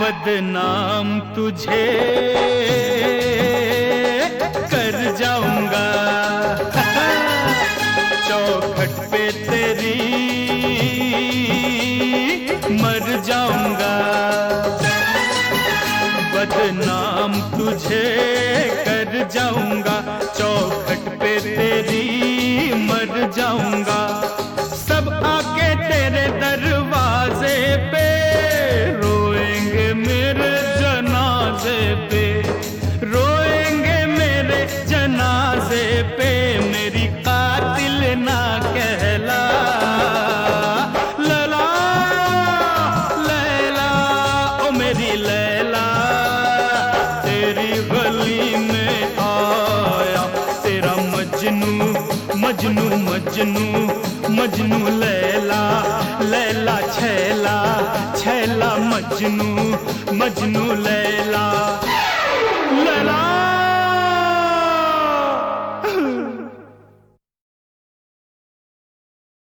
बदनाम तुझे कर जाऊंगा, चौखट पे तेरी मर जाऊंगा। बदनाम तुझे कर जाऊंगा, चौखट पे तेरी मर जाऊंगा। सब आके तेरे दरवाजे पे रोएंगे मेरे जनाजे पे, रोएंगे मेरे जनाजे पे। मेरी कातिल ना कहला, लैला लैला ओ मेरी लैला। तेरी गली में आया तेरा मजनू मजनू मजनू मजनू। लैला लैला छैला छैला मजनू मजनू। लैला